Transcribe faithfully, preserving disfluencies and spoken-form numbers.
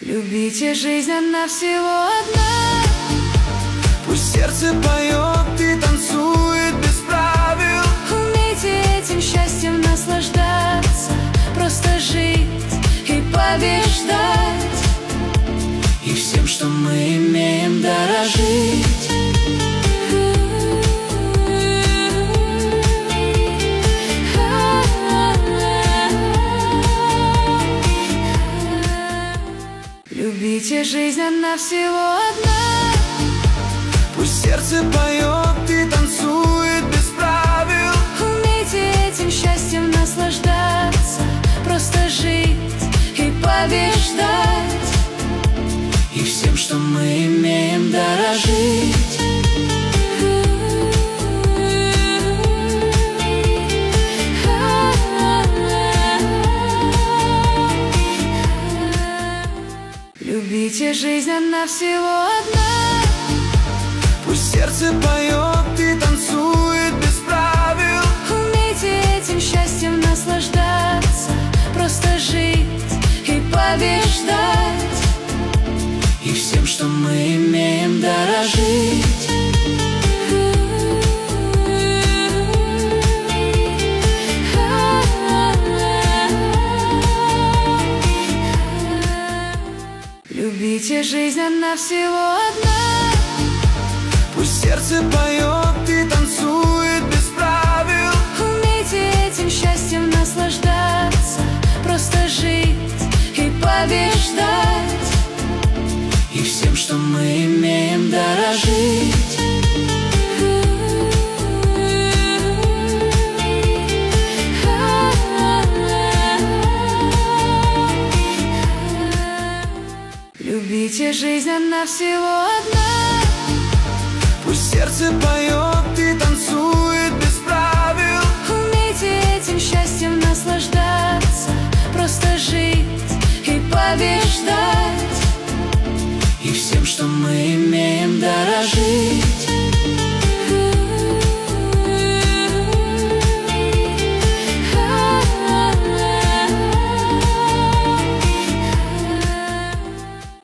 Любите жизнь, она всего одна. Пусть сердце поет и танцует без правил. Умейте этим счастьем наслаждаться, просто жить и побеждать, и всем, что мы имеем, дорожить. Любите жизнь, она всего одна. Пусть сердце поет и танцует без правил. Умейте этим счастьем наслаждаться, просто жить и побеждать, и всем, что мы имеем, дорожить. Любите жизнь, она всего одна. Пусть сердце поет и танцует без правил. Умейте этим счастьем наслаждаться, просто жить и побеждать, и всем, что мы имеем, дорожить. Любите жизнь, она всего одна. Пусть сердце поет и танцует без правил. Умейте этим счастьем наслаждаться, просто жить и побеждать, и всем, что мы имеем, дорожить. Любите жизнь, она всего одна. Пусть сердце поет